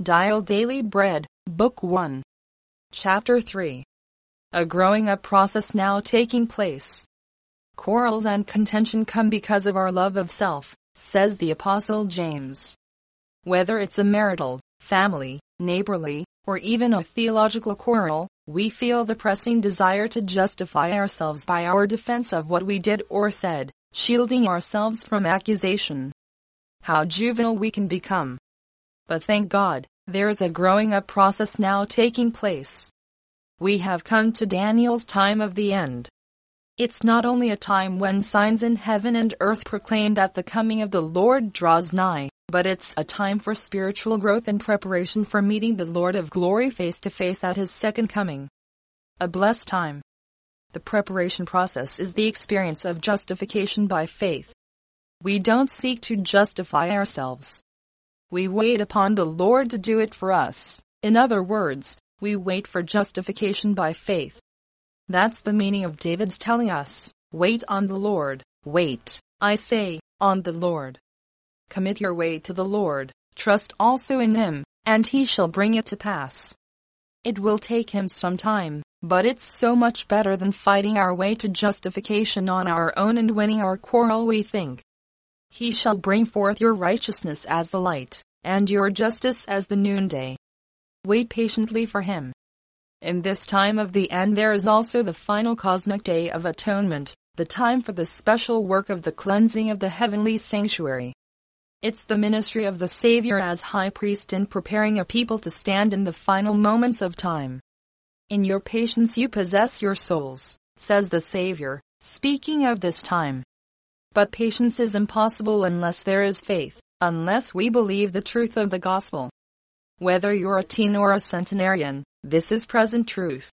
Dial Daily Bread, Book 1. Chapter 3. A growing up process now taking place. Quarrels and contention come because of our love of self, says the Apostle James. Whether it's a marital, family, neighborly, or even a theological quarrel, we feel the pressing desire to justify ourselves by our defense of what we did or said, shielding ourselves from accusation. How juvenile we can become. But thank God, there is a growing up process now taking place. We have come to Daniel's time of the end. It's not only a time when signs in heaven and earth proclaim that the coming of the Lord draws nigh, but it's a time for spiritual growth and preparation for meeting the Lord of glory face to face at His second coming. A blessed time. The preparation process is the experience of justification by faith. We don't seek to justify ourselves. We wait upon the Lord to do it for us. In other words, we wait for justification by faith. That's the meaning of David's telling us, wait on the Lord, wait, I say, on the Lord. Commit your way to the Lord, trust also in Him, and He shall bring it to pass. It will take Him some time, but it's so much better than fighting our way to justification on our own and winning our quarrel we think. He shall bring forth your righteousness as the light, and your justice as the noonday. Wait patiently for Him. In this time of the end there is also the final cosmic day of atonement, the time for the special work of the cleansing of the heavenly sanctuary. It's the ministry of the Savior as high priest in preparing a people to stand in the final moments of time. In your patience you possess your souls, says the Savior, speaking of this time. But patience is impossible unless there is faith, unless we believe the truth of the gospel. Whether you're a teen or a centenarian, this is present truth.